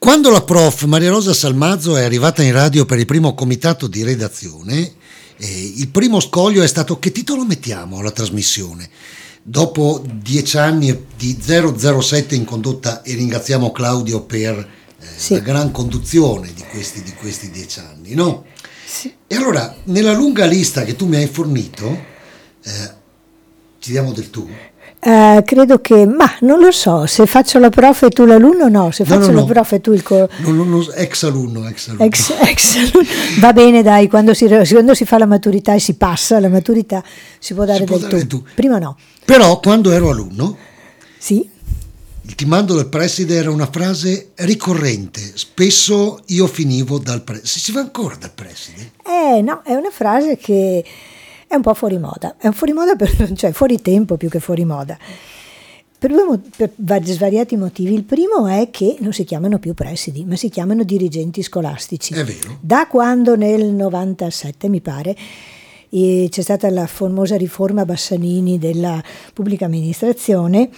Quando la prof Maria Rosa Salmazzo è arrivata in radio per il primo comitato di redazione, il primo scoglio è stato: che titolo mettiamo alla trasmissione? Dopo 10 anni di 007 in condotta, e ringraziamo Claudio per la gran conduzione di questi 10 anni, no? Sì. E allora, nella lunga lista che tu mi hai fornito, ci diamo del tu? Credo che, ma non lo so, se faccio la prof e tu l'alunno, no, se faccio la prof e tu il ex alunno. Va bene, dai, quando si fa la maturità e si passa la maturità si può dare del tu. Prima no. Però quando ero alunno, sì, il ti mando del preside era una frase ricorrente, spesso io finivo dal preside. Si va ancora dal preside? No, è una frase che è un po' fuori moda, cioè fuori tempo più che fuori moda, per svariati motivi. Il primo è che non si chiamano più presidi, ma si chiamano dirigenti scolastici. È vero. Da quando nel 97, mi pare, c'è stata la famosa riforma Bassanini della pubblica amministrazione,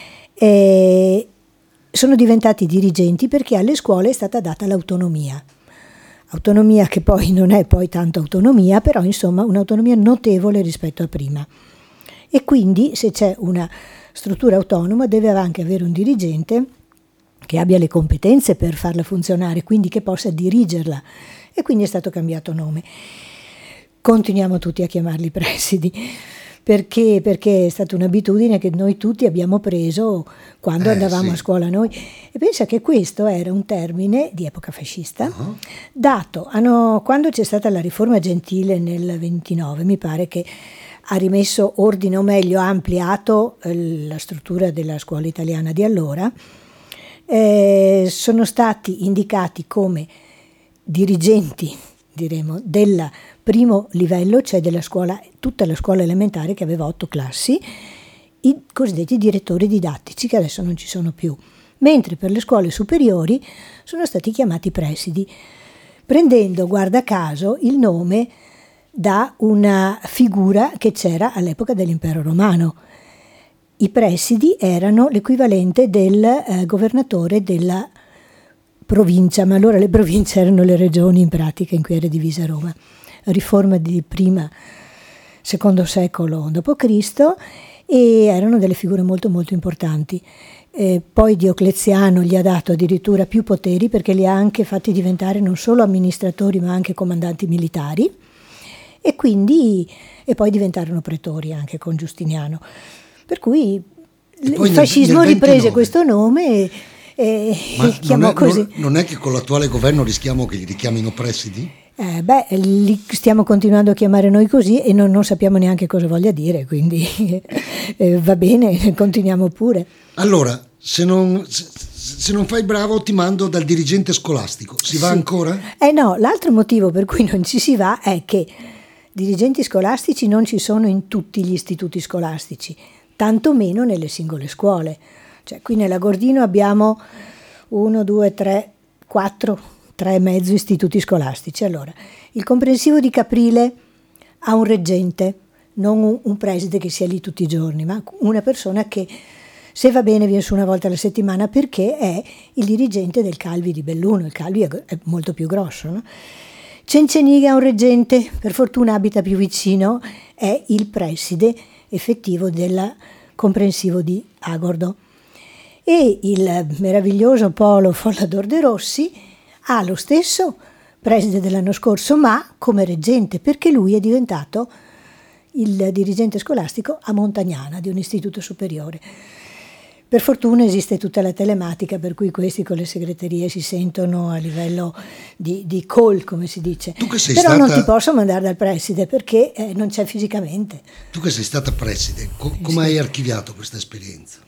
sono diventati dirigenti perché alle scuole è stata data l'autonomia che poi non è poi tanto autonomia, però insomma un'autonomia notevole rispetto a prima. E quindi se c'è una struttura autonoma deve anche avere un dirigente che abbia le competenze per farla funzionare, quindi che possa dirigerla, e quindi è stato cambiato nome. Continuiamo tutti a chiamarli presidi, perché è stata un'abitudine che noi tutti abbiamo preso quando andavamo a scuola noi. E pensa che questo era un termine di epoca fascista, dato quando c'è stata la riforma Gentile nel 29, mi pare, che ha rimesso ordine, o meglio ha ampliato la struttura della scuola italiana di allora. Sono stati indicati come dirigenti, diremo, del primo livello, cioè della scuola, tutta la scuola elementare che aveva 8 classi, i cosiddetti direttori didattici, che adesso non ci sono più, mentre per le scuole superiori sono stati chiamati presidi, prendendo, guarda caso, il nome da una figura che c'era all'epoca dell'impero romano. I presidi erano l'equivalente del governatore della provincia, ma allora le province erano le regioni in pratica in cui era divisa Roma. Riforma di secondo secolo d.C. e erano delle figure molto molto importanti. Poi Diocleziano gli ha dato addirittura più poteri, perché li ha anche fatti diventare non solo amministratori ma anche comandanti militari, e poi diventarono pretori anche con Giustiniano. Per cui il fascismo riprese questo nome e chiamò così. Non è che con l'attuale governo rischiamo che li richiamino presidi? Li stiamo continuando a chiamare noi così e non sappiamo neanche cosa voglia dire, quindi va bene, continuiamo pure. Allora, se non fai bravo ti mando dal dirigente scolastico. Si va ancora? No, l'altro motivo per cui non ci si va è che dirigenti scolastici non ci sono in tutti gli istituti scolastici, tantomeno nelle singole scuole. Cioè, qui nella Gordino abbiamo 1, 2, 3, 4... 3 e mezzo istituti scolastici. Allora, il comprensivo di Caprile ha un reggente, non un preside che sia lì tutti i giorni, ma una persona che, se va bene, viene su una volta alla settimana, perché è il dirigente del Calvi di Belluno. Il Calvi è molto più grosso, no? Cenceniga ha un reggente, per fortuna abita più vicino, è il preside effettivo del comprensivo di Agordo. E il meraviglioso Polo Follador de Rossi ha lo stesso preside dell'anno scorso, ma come reggente, perché lui è diventato il dirigente scolastico a Montagnana di un istituto superiore. Per fortuna esiste tutta la telematica, per cui questi con le segreterie si sentono a livello di call, come si dice. Però non ti posso mandare dal preside perché non c'è fisicamente. Tu che sei stata preside, come hai archiviato questa esperienza?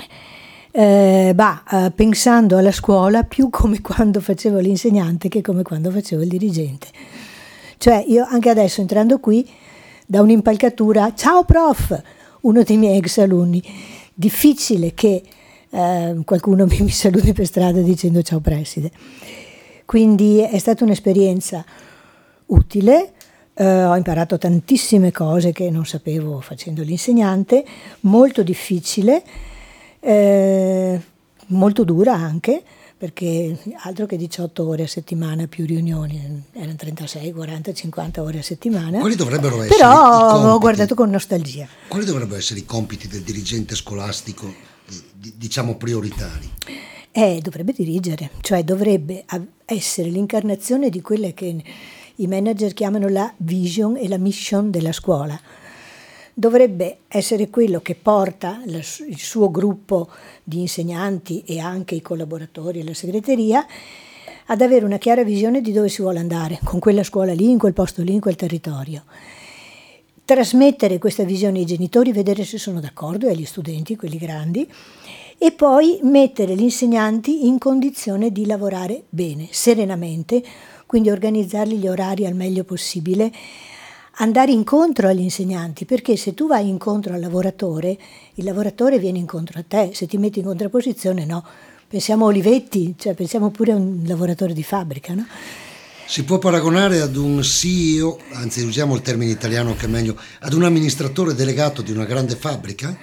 Pensando alla scuola più come quando facevo l'insegnante che come quando facevo il dirigente. Cioè io anche adesso, entrando qui, da un'impalcatura, ciao prof, uno dei miei ex alunni, difficile che qualcuno mi saluti per strada dicendo ciao preside. Quindi è stata un'esperienza utile, ho imparato tantissime cose che non sapevo facendo l'insegnante, molto difficile, molto dura anche, perché altro che 18 ore a settimana più riunioni, erano 36, 40, 50 ore a settimana. Quali dovrebbero essere Però i compiti? ho guardato con nostalgia. Quali dovrebbero essere i compiti del dirigente scolastico, diciamo prioritari? Dovrebbe dirigere, cioè dovrebbe essere l'incarnazione di quelle che i manager chiamano la vision e la mission della scuola. Dovrebbe essere quello che porta il suo gruppo di insegnanti e anche i collaboratori e la segreteria ad avere una chiara visione di dove si vuole andare, con quella scuola lì, in quel posto lì, in quel territorio. Trasmettere questa visione ai genitori, vedere se sono d'accordo, e agli studenti, quelli grandi, e poi mettere gli insegnanti in condizione di lavorare bene, serenamente, quindi organizzargli gli orari al meglio possibile, andare incontro agli insegnanti, perché se tu vai incontro al lavoratore, il lavoratore viene incontro a te, se ti metti in contrapposizione no. Pensiamo a Olivetti, cioè pensiamo pure a un lavoratore di fabbrica, no? Si può paragonare ad un CEO, anzi usiamo il termine italiano che è meglio, ad un amministratore delegato di una grande fabbrica?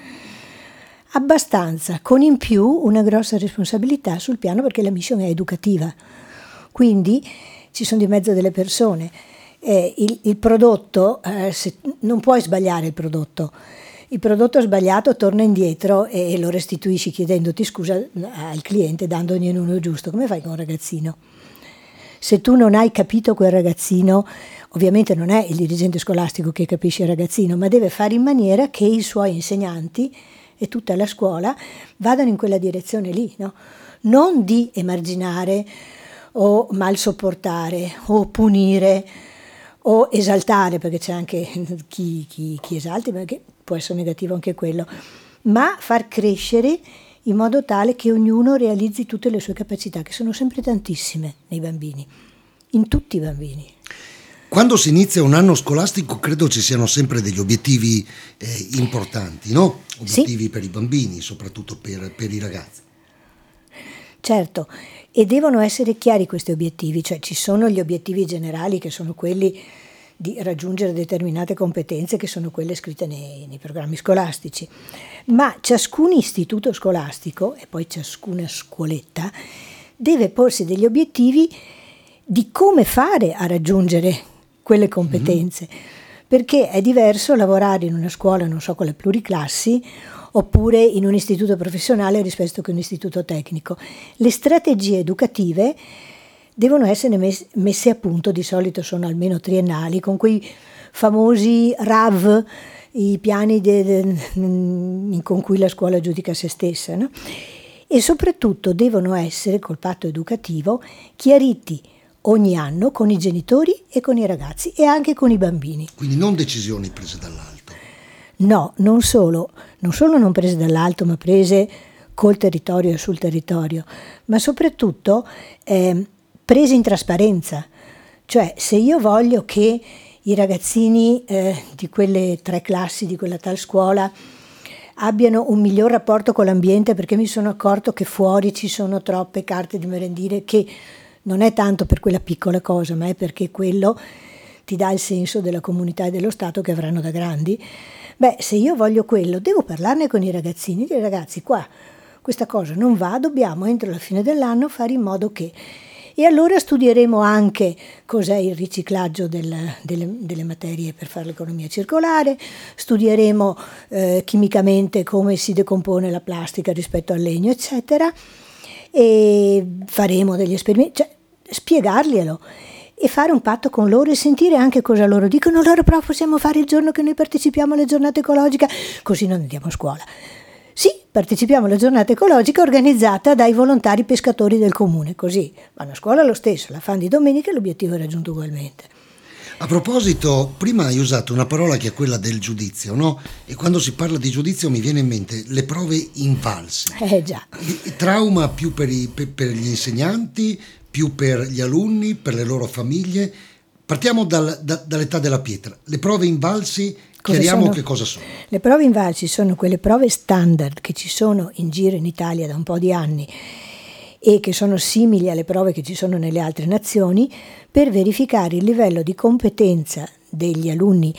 Abbastanza, con in più una grossa responsabilità sul piano perché la mission è educativa, quindi ci sono di mezzo delle persone. Il prodotto, non puoi sbagliare il prodotto sbagliato torna indietro e lo restituisci chiedendoti scusa al cliente, dandogliene uno giusto. Come fai con un ragazzino? Se tu non hai capito quel ragazzino, ovviamente non è il dirigente scolastico che capisce il ragazzino, ma deve fare in maniera che i suoi insegnanti e tutta la scuola vadano in quella direzione lì, no? Non di emarginare o mal sopportare o punire o esaltare, perché c'è anche chi esalti, perché può essere negativo anche quello, ma far crescere in modo tale che ognuno realizzi tutte le sue capacità, che sono sempre tantissime nei bambini, in tutti i bambini. Quando si inizia un anno scolastico credo ci siano sempre degli obiettivi importanti, no? Obiettivi sì, per i bambini, soprattutto per i ragazzi. Certo, e devono essere chiari questi obiettivi, cioè ci sono gli obiettivi generali che sono quelli di raggiungere determinate competenze che sono quelle scritte nei programmi scolastici, ma ciascun istituto scolastico e poi ciascuna scuoletta deve porsi degli obiettivi di come fare a raggiungere quelle competenze, perché è diverso lavorare in una scuola, non so, con le pluriclassi oppure in un istituto professionale rispetto che un istituto tecnico. Le strategie educative devono essere messe a punto, di solito sono almeno triennali, con quei famosi RAV, i piani con cui la scuola giudica se stessa, no? E soprattutto devono essere, col patto educativo, chiariti ogni anno con i genitori e con i ragazzi e anche con i bambini. Quindi non decisioni prese dall'alto. No, non solo non prese dall'alto, ma prese col territorio e sul territorio, ma soprattutto prese in trasparenza. Cioè, se io voglio che i ragazzini di quelle 3 classi, di quella tal scuola, abbiano un miglior rapporto con l'ambiente, perché mi sono accorto che fuori ci sono troppe carte di merendine, che non è tanto per quella piccola cosa, ma è perché quello ti dà il senso della comunità e dello Stato che avranno da grandi. Beh, se io voglio quello, devo parlarne con i ragazzini, dire ragazzi, qua questa cosa non va, dobbiamo entro la fine dell'anno fare in modo che... E allora studieremo anche cos'è il riciclaggio delle materie per fare l'economia circolare, studieremo chimicamente come si decompone la plastica rispetto al legno, eccetera, e faremo degli esperimenti, cioè spiegarglielo e fare un patto con loro e sentire anche cosa loro dicono. Loro però possiamo fare il giorno che noi partecipiamo alla giornata ecologica, così non andiamo a scuola. Sì, partecipiamo alla giornata ecologica organizzata dai volontari pescatori del comune, così vanno a scuola lo stesso, la fanno di domenica e l'obiettivo è raggiunto ugualmente. A proposito, prima hai usato una parola che è quella del giudizio, no? E quando si parla di giudizio mi viene in mente le prove invalse. Già. Il trauma più per gli insegnanti, più per gli alunni, per le loro famiglie. Partiamo dall'età della pietra. Le prove invalsi, chiariamo che cosa sono. Le prove invalsi sono quelle prove standard che ci sono in giro in Italia da un po' di anni e che sono simili alle prove che ci sono nelle altre nazioni per verificare il livello di competenza degli alunni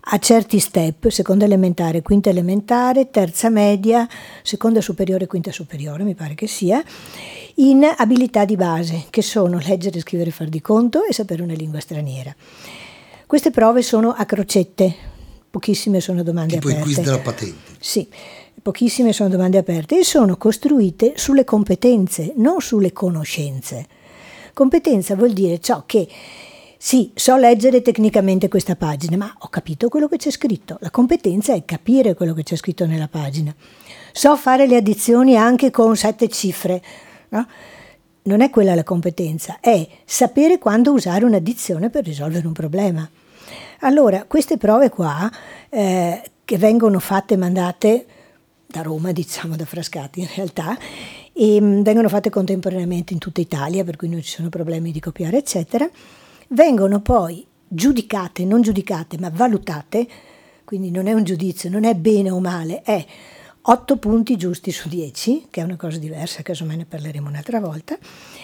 a certi step, seconda elementare, quinta elementare, terza media, seconda superiore, quinta superiore, mi pare che sia, in abilità di base, che sono leggere, scrivere, far di conto e sapere una lingua straniera. Queste prove sono a crocette, pochissime sono domande tipo aperte. Tipo il quiz della patente. Sì, pochissime sono domande aperte e sono costruite sulle competenze, non sulle conoscenze. Competenza vuol dire ciò che sì, so leggere tecnicamente questa pagina, ma ho capito quello che c'è scritto. La competenza è capire quello che c'è scritto nella pagina. So fare le addizioni anche con 7 cifre, no? Non è quella la competenza, è sapere quando usare un'addizione per risolvere un problema. Allora, queste prove qua, che vengono fatte, mandate da Roma, diciamo da Frascati in realtà, e vengono fatte contemporaneamente in tutta Italia, per cui non ci sono problemi di copiare, eccetera, vengono poi giudicate, non giudicate, ma valutate, quindi non è un giudizio, non è bene o male, è 8 punti giusti su 10, che è una cosa diversa, casomai ne parleremo un'altra volta,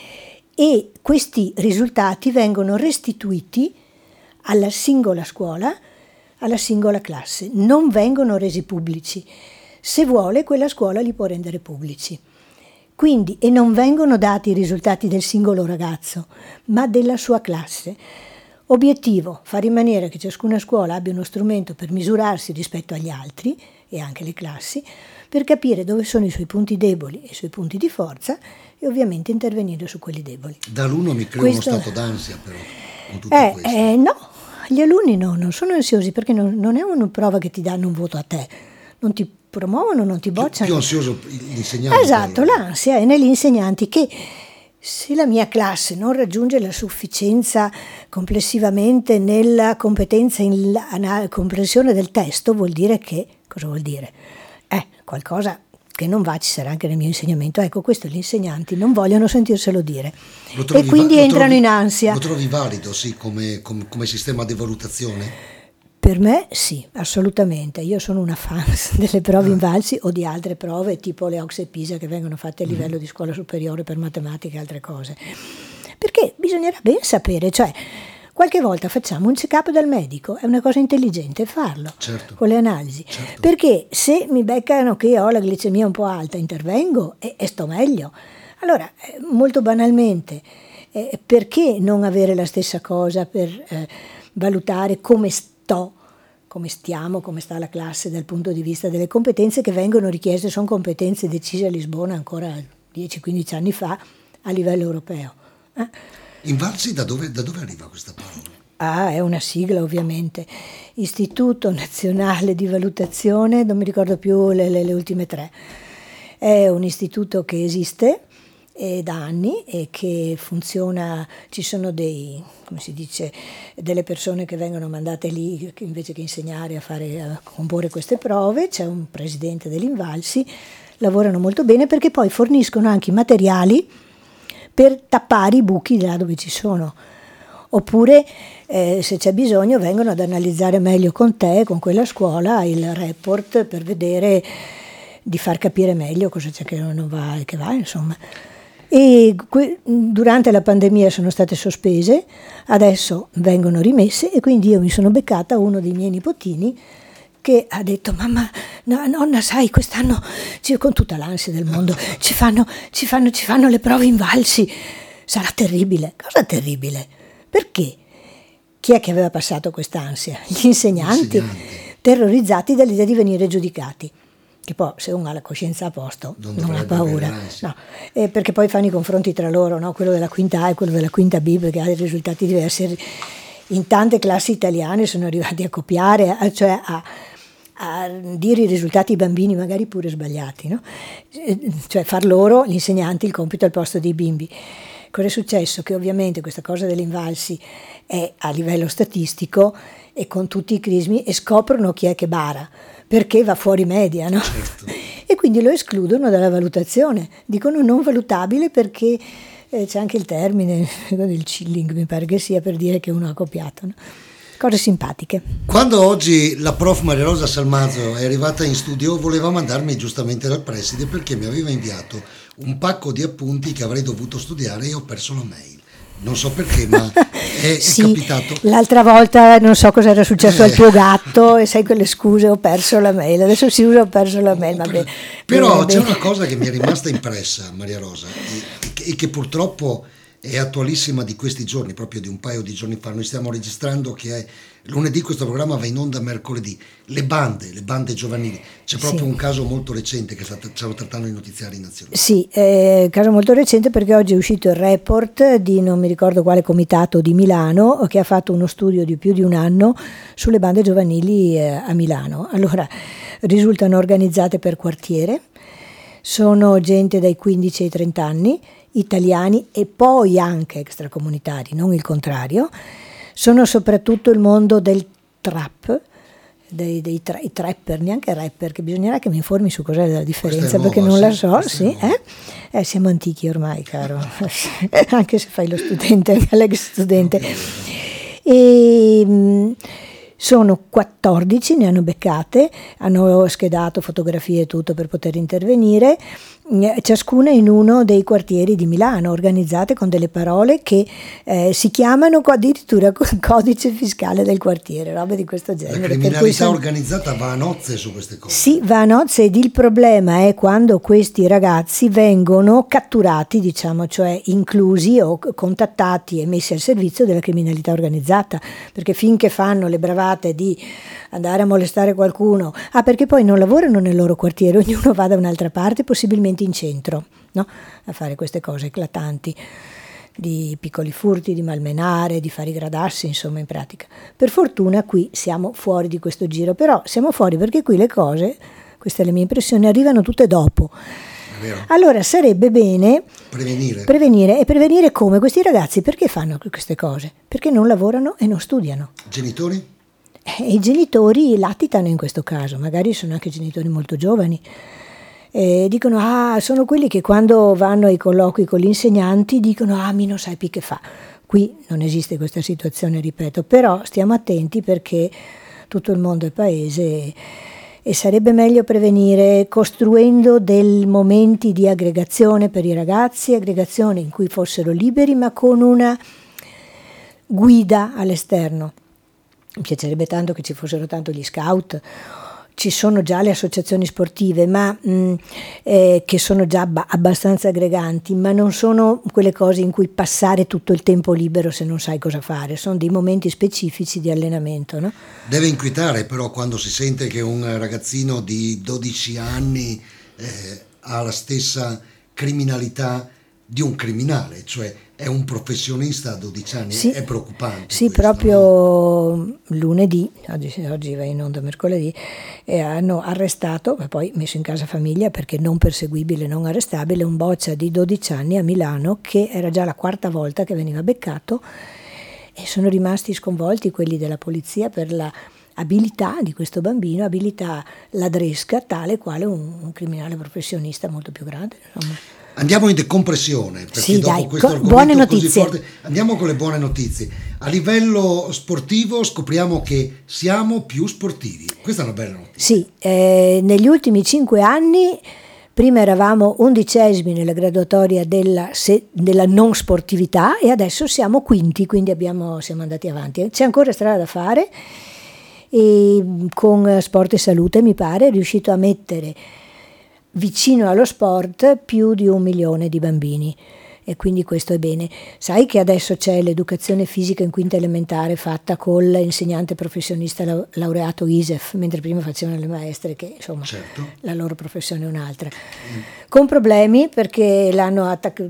e questi risultati vengono restituiti alla singola scuola, alla singola classe, non vengono resi pubblici. Se vuole, quella scuola li può rendere pubblici. Quindi, e non vengono dati i risultati del singolo ragazzo, ma della sua classe. Obiettivo, fare in maniera che ciascuna scuola abbia uno strumento per misurarsi rispetto agli altri, e anche le classi, per capire dove sono i suoi punti deboli e i suoi punti di forza, e ovviamente intervenire su quelli deboli. Dall'alunno mi crea uno stato d'ansia però, con tutto questo. No, gli alunni non sono ansiosi, perché non è una prova che ti danno un voto a te, non ti promuovono, non ti bocciano. Più ansioso l'insegnante. Esatto, l'ansia è negli insegnanti, che se la mia classe non raggiunge la sufficienza complessivamente nella competenza in comprensione del testo, vuol dire che, cosa vuol dire? Qualcosa che non va, ci sarà anche nel mio insegnamento. Ecco, questo gli insegnanti non vogliono sentirselo dire e quindi entrano in ansia. Lo trovi valido, sì, come sistema di valutazione? Per me sì, assolutamente. Io sono una fan delle prove Invalsi o di altre prove tipo le OCSE e PISA che vengono fatte a livello di scuola superiore per matematica e altre cose. Perché bisognerà ben sapere, cioè qualche volta facciamo un check-up dal medico, è una cosa intelligente farlo, certo, con le analisi. Certo. Perché se mi beccano che ho la glicemia un po' alta, intervengo e sto meglio. Allora, molto banalmente, perché non avere la stessa cosa per valutare come stiamo, come sta la classe dal punto di vista delle competenze che vengono richieste? Sono competenze decise a Lisbona ancora 10-15 anni fa a livello europeo. Invalsi da dove arriva questa parola? È una sigla ovviamente. Istituto Nazionale di Valutazione, non mi ricordo più le ultime 3. È un istituto che esiste da anni e che funziona, ci sono delle persone che vengono mandate lì invece che insegnare a comporre queste prove, c'è un presidente dell'Invalsi, lavorano molto bene perché poi forniscono anche i materiali per tappare i buchi là dove ci sono, oppure se c'è bisogno vengono ad analizzare meglio con te, con quella scuola, il report per vedere, di far capire meglio cosa c'è che non va e che va, insomma. E durante la pandemia sono state sospese, adesso vengono rimesse e quindi io mi sono beccata uno dei miei nipotini che ha detto: mamma, no, nonna, sai, quest'anno con tutta l'ansia del mondo ci fanno le prove Invalsi, sarà terribile. Cosa terribile? Perché? Chi è che aveva passato quest'ansia? Gli insegnanti, terrorizzati dall'idea di venire giudicati. Che poi se uno ha la coscienza a posto non ha paura, no, perché poi fanno i confronti tra loro, no? Quello della quinta A e quello della quinta B, perché ha dei risultati diversi. In tante classi italiane sono arrivati a copiare, cioè a dire i risultati ai bambini magari pure sbagliati, no? Cioè far loro, gli insegnanti, il compito al posto dei bimbi. Cosa è successo? Che ovviamente questa cosa delle Invalsi è a livello statistico e con tutti i crismi, e scoprono chi è che bara, perché va fuori media, no? Certo. E quindi lo escludono dalla valutazione, dicono non valutabile perché c'è anche il termine del chilling, mi pare che sia, per dire che uno ha copiato, no? Cose simpatiche. Quando oggi la prof Maria Rosa Salmazzo è arrivata in studio voleva mandarmi giustamente dal preside perché mi aveva inviato un pacco di appunti che avrei dovuto studiare e ho perso la mail. non so perché, ma è Sì, capitato. l'altra volta non so cosa era successo al tuo gatto e sai quelle scuse, ho perso la mail, adesso si usa ho perso la mail, vabbè. Però Bene, c'è bene. una cosa che mi è rimasta impressa, Maria Rosa, e che purtroppo è attualissima di questi giorni, proprio di un paio di giorni fa. Noi stiamo registrando che è lunedì, questo programma va in onda mercoledì. Le bande giovanili, c'è proprio Sì. un caso molto recente che stanno trattando i notiziari nazionali. Sì, caso molto recente perché oggi è uscito il report di non mi ricordo quale comitato di Milano che ha fatto uno studio di più di un anno sulle bande giovanili a Milano. Allora, risultano organizzate per quartiere, sono gente dai 15 ai 30 anni, italiani e poi anche extracomunitari, non il contrario. Sono soprattutto il mondo del trap, i trapper, neanche rapper, che bisognerà che mi informi su cos'è la differenza, Nuova, perché non la sì, so, questa è sì, nuova. siamo antichi ormai, caro, anche se fai lo studente, anche l'ex studente. E sono 14, ne hanno beccate, hanno schedato fotografie e tutto per poter intervenire, ciascuna in uno dei quartieri di Milano, organizzate con delle parole che si chiamano addirittura codice fiscale del quartiere, robe di questo La genere. Per cui criminalità organizzata va a nozze su queste cose. sì, va a nozze ed il problema è quando questi ragazzi vengono catturati, diciamo, cioè inclusi o contattati e messi al servizio della criminalità organizzata, perché finché fanno le bravate di andare a molestare qualcuno, perché poi non lavorano nel loro quartiere, ognuno va da un'altra parte, possibilmente in centro, no? A fare queste cose eclatanti di piccoli furti, di malmenare, di fare i gradassi, insomma, in pratica. Per fortuna qui siamo fuori di questo giro, però siamo fuori perché qui le cose, questa è la mia impressione, arrivano tutte dopo. È vero. Allora sarebbe bene Prevenire. e prevenire come? Questi ragazzi perché fanno queste cose? Perché non lavorano e non studiano. Genitori? I genitori latitano in questo caso, magari sono anche genitori molto giovani. Dicono, sono quelli che quando vanno ai colloqui con gli insegnanti dicono, mi non sai più che fa. Qui non esiste questa situazione, ripeto, però stiamo attenti perché tutto il mondo è paese e sarebbe meglio prevenire costruendo dei momenti di aggregazione per i ragazzi, aggregazione in cui fossero liberi ma con una guida all'esterno. Mi piacerebbe tanto che ci fossero tanto gli scout, ci sono già le associazioni sportive ma che sono già abbastanza aggreganti, ma non sono quelle cose in cui passare tutto il tempo libero se non sai cosa fare, sono dei momenti specifici di allenamento, no? Deve inquietare però quando si sente che un ragazzino di 12 anni ha la stessa criminalità di un criminale, cioè è un professionista a 12 anni, Sì, è preoccupante. sì, questo, proprio no? lunedì, oggi va in onda mercoledì, hanno arrestato, e poi messo in casa famiglia perché non perseguibile, non arrestabile, un boccia di 12 anni a Milano che era già la quarta volta che veniva beccato e sono rimasti sconvolti quelli della polizia per la abilità di questo bambino, abilità ladresca, tale quale un criminale professionista molto più grande, insomma. Andiamo in decompressione, perché Sì, dopo dai, questo buone argomento così notizie. forte andiamo con le buone notizie. A livello sportivo scopriamo che siamo più sportivi. Questa è una bella notizia. Sì, negli ultimi 5 anni, prima eravamo 11esimi nella graduatoria della non sportività e adesso siamo quinti, quindi siamo andati avanti. C'è ancora strada da fare e con Sport e Salute, mi pare, è riuscito a mettere vicino allo sport più di 1 milione di bambini e quindi questo è bene. Sai che adesso c'è l'educazione fisica in quinta elementare fatta con l'insegnante professionista laureato ISEF, mentre prima facevano le maestre che insomma Certo. la loro professione è un'altra. Con problemi perché l'hanno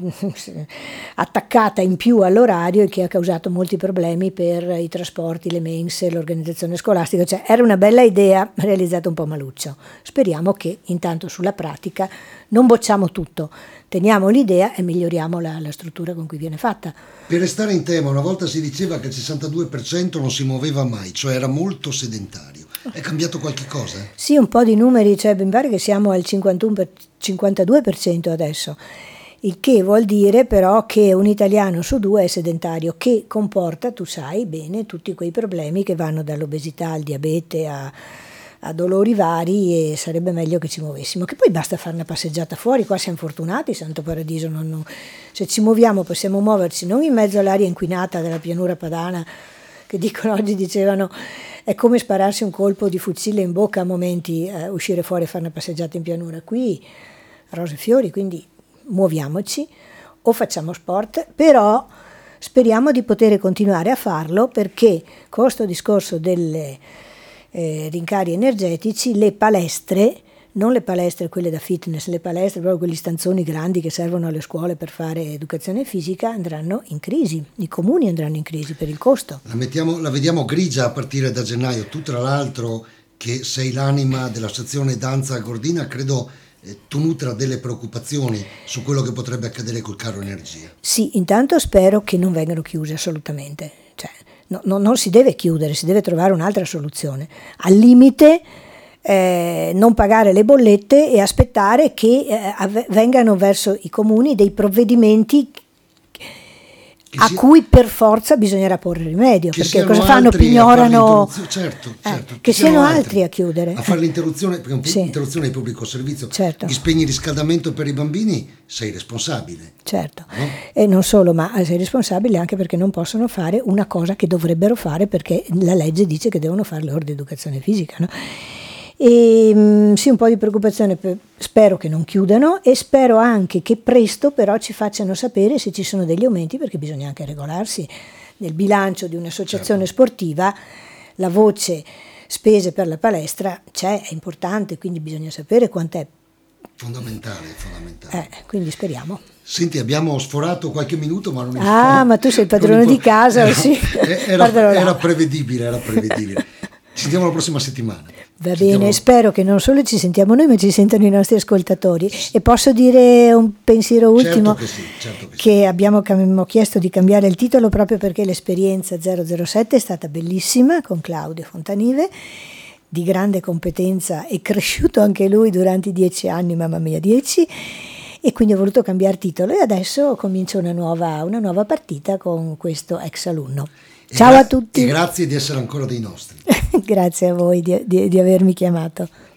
attaccata in più all'orario e che ha causato molti problemi per i trasporti, le mense, l'organizzazione scolastica, cioè era una bella idea realizzata un po' maluccio. Speriamo che intanto sulla pratica non bocciamo tutto, teniamo l'idea e miglioriamo la struttura con cui viene fatta. Per restare in tema, una volta si diceva che il 62% non si muoveva mai, cioè era molto sedentario. È cambiato qualche cosa? Sì, un po' di numeri, cioè mi pare che siamo al 52% adesso, il che vuol dire però che un italiano su 2 è sedentario, che comporta, tu sai bene, tutti quei problemi che vanno dall'obesità al diabete a dolori vari, e sarebbe meglio che ci muovessimo, che poi basta fare una passeggiata fuori. Qua siamo fortunati, Santo Paradiso, se ci muoviamo possiamo muoverci non in mezzo all'aria inquinata della pianura padana, che oggi dicevano è come spararsi un colpo di fucile in bocca a momenti, uscire fuori e fare una passeggiata in pianura. Qui rose e fiori, quindi muoviamoci o facciamo sport, però speriamo di poter continuare a farlo, perché con questo discorso delle rincari energetici, le palestre, non le palestre quelle da fitness, le palestre proprio quegli stanzoni grandi che servono alle scuole per fare educazione fisica, andranno in crisi, i comuni andranno in crisi per il costo. La vediamo grigia a partire da gennaio. Tu tra l'altro, che sei l'anima della sezione danza Gordina, credo tu nutra delle preoccupazioni su quello che potrebbe accadere col caro energia. Sì, intanto spero che non vengano chiuse assolutamente, cioè non si deve chiudere, si deve trovare un'altra soluzione. Al limite non pagare le bollette e aspettare che vengano verso i comuni dei provvedimenti a cui per forza bisognerà porre rimedio, perché cosa fanno? Pignorano, certo, che siano altri a chiudere, a fare l'interruzione, perché un'interruzione di pubblico servizio, certo. Gli spegni il riscaldamento per i bambini, sei responsabile, certo, no? E non solo, ma sei responsabile anche perché non possono fare una cosa che dovrebbero fare, perché la legge dice che devono fare le ore di educazione fisica, no? E sì, un po' di preoccupazione, spero che non chiudano, e spero anche che presto però ci facciano sapere se ci sono degli aumenti, perché bisogna anche regolarsi nel bilancio di un'associazione sportiva. La voce spese per la palestra è importante, quindi bisogna sapere quant'è. Fondamentale. Quindi speriamo. Senti, abbiamo sforato qualche minuto, ma non è ma tu sei il padrone di casa, sì. Era prevedibile. Ci sentiamo la prossima settimana. Va bene, spero che non solo ci sentiamo noi, ma ci sentano i nostri ascoltatori. E posso dire un pensiero ultimo? Certo che sì. Che abbiamo chiesto di cambiare il titolo proprio perché l'esperienza 007 è stata bellissima, con Claudio Fontanive, di grande competenza, e cresciuto anche lui durante i 10 anni, mamma mia 10, e quindi ho voluto cambiare titolo, e adesso comincia una nuova partita con questo ex alunno. Ciao a tutti. E grazie di essere ancora dei nostri. Grazie a voi di avermi chiamato.